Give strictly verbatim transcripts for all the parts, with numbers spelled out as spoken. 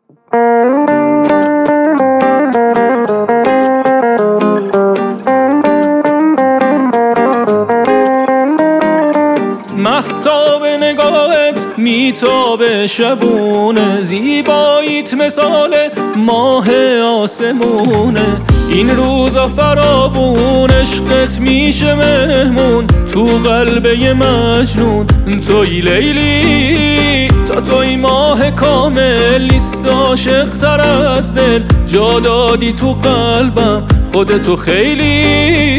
مهتاب نگاهت میتابه شبونه، زیباییت مثال ماه آسمونه. این روزا فراوون عشقت میشه مهمون تو قلب یه مجنون. توی لیلی تا توی ماه کامل نیست عاشق تر از دل. جا دادی تو قلبم خودتو خیلی.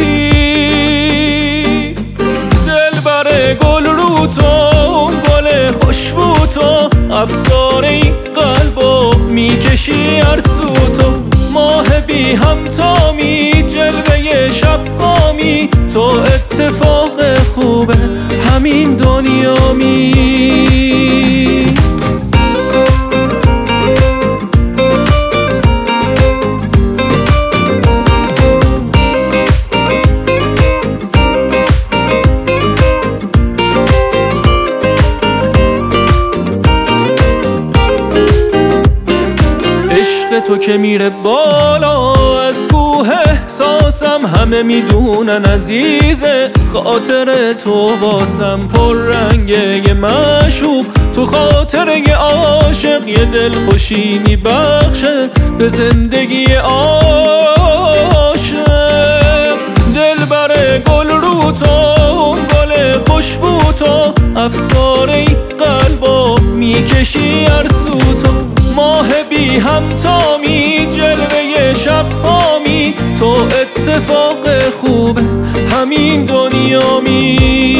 دلبر گل رو تو، گل خوشبو تو، افسار این قلبو میکشی هر سو تو. ماه بی همتامی، جلوه شب بامی، تو اتفاق خوبه همین دنیامی. عشق تو که میره بالا از کوه احساسم، همه میدونن عزیزه خاطر تو واسم پر رنگه. یه معشوق تو خاطر یه عاشق، یه دل خوشی میبخشه به زندگی عاشق. دلبر گل رو تو، گل خوشبو تو، افسار این قلبو میکشی هر سو تو. ماه بی همتامی، جلوه شب بامی، تو اتفاق خوبه همین دنیامی.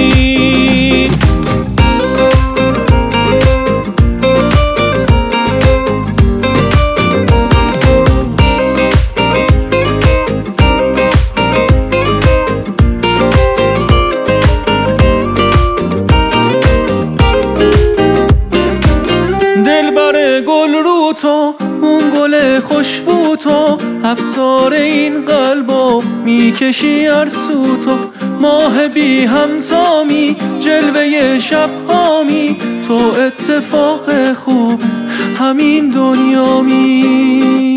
دلبر گل رو تو، اون گل خوشبو تو، افسار این قلبو میکشی هر سو تو. ماه بی همتامی، جلوه شب بامی، تو اتفاق خوب همین دنیامی.